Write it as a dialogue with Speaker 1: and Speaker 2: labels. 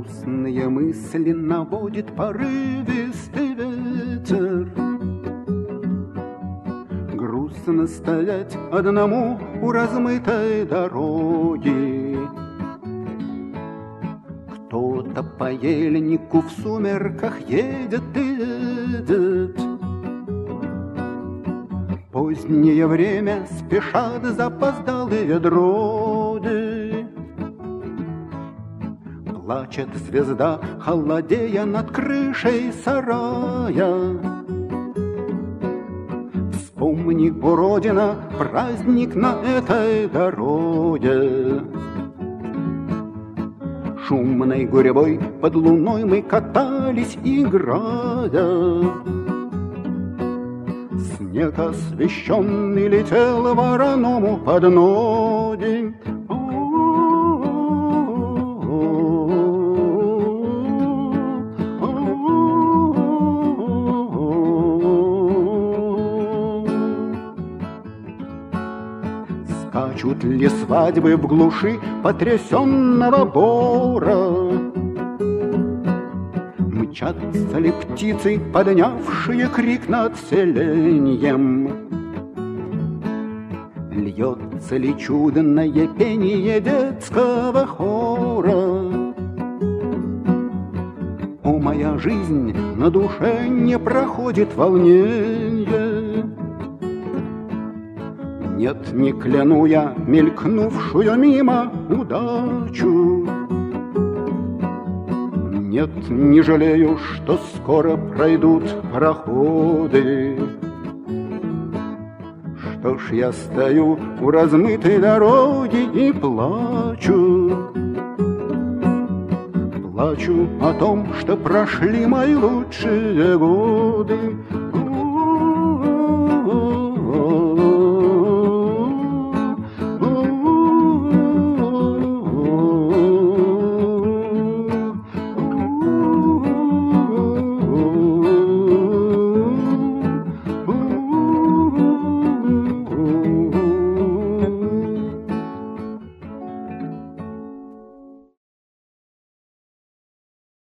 Speaker 1: Грустные мысли наводит порывистый ветер. Грустно стоять одному у размытой дороги. Кто-то по ельнику в сумерках едет и едет. Позднее время спешат запоздалые дроги. Плачет звезда, холодея над крышей сарая. Вспомни, о Родина, праздник на этой дороге. Шумной гурьбой под луной мы катались, играя. Снег освещенный летел вороному под ноги. Скачут ли свадьбы в глуши потрясенного бора? Мчатся ли птицы, поднявшие крик над селеньем? Льется ли чудное пение детского хора? О, моя жизнь, на душе не проходит волнение. Нет, не кляну я мелькнувшую мимо удачу. Нет, не жалею, что скоро пройдут пароходы. Что ж, я стою у размытой дороги и плачу. Плачу о том, что прошли мои лучшие годы.